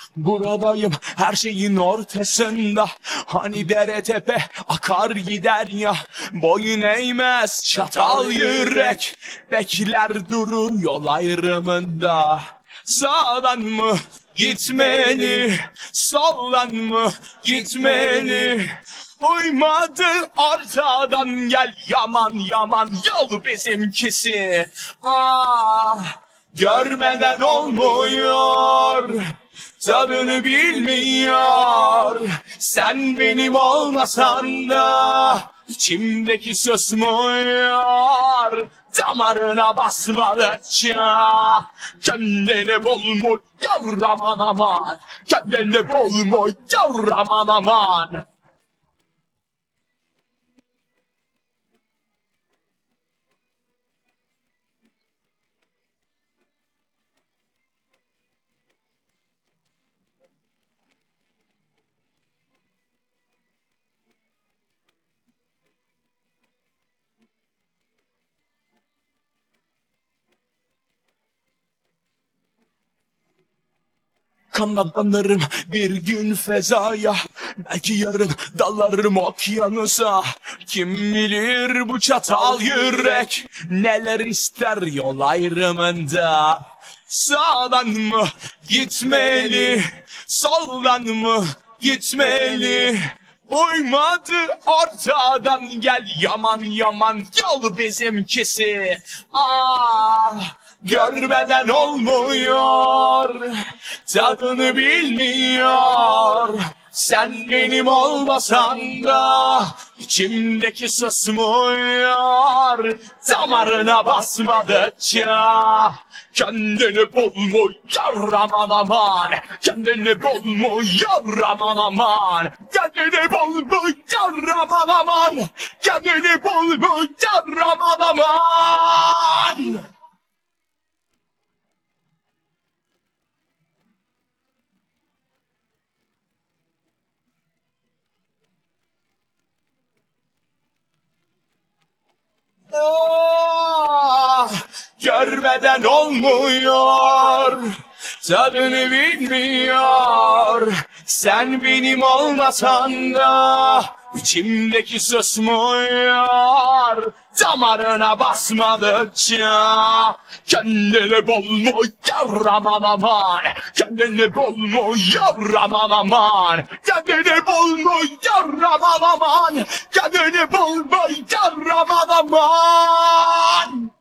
Buradayım her şeyin ortasında. Hani dere tepe akar gider ya. Boyun eğmez çatal yürek. Bekler durur yol ayrımında. Sağdan mı gitmeli, soldan mı gitmeli? Uymadı ortadan gel, yaman yaman yol bizimkisi. Görmeden olmuyor, tadını bilmiyor. Sen benim olmasan da içimdeki susmuyor. Damarına basmadıkça kendini bulmuş yavraman aman. Kendini bulmuş yavraman aman. Kanatlanırım bir gün fezaya, belki yarın dalarım okyanusa. Kim bilir bu çatal yürek neler ister yol ayrımında. Sağdan mı gitmeli, soldan mı gitmeli? Uymadı ortadan gel, yaman yaman yol bizimkisi. Görmeden olmuyor, tadını bilmiyor. Sen benim olmasan da içimdeki susmuyor. Damarına basmadıkça kendini bulmuyor aman aman. Kendini bulmuyor aman aman. Kendini bulmuyor aman aman. Kendini bulmuyor aman aman. Görmeden olmuyor, tadını bilmiyor. Sen benim olmasan da içimdeki susmuyor. Damarına basmadıkça kendini bulmuyor aman aman. Kendini bulmuyor aman aman. Kendini bulmuyor aman aman. Kendini bulmuyor aman aman.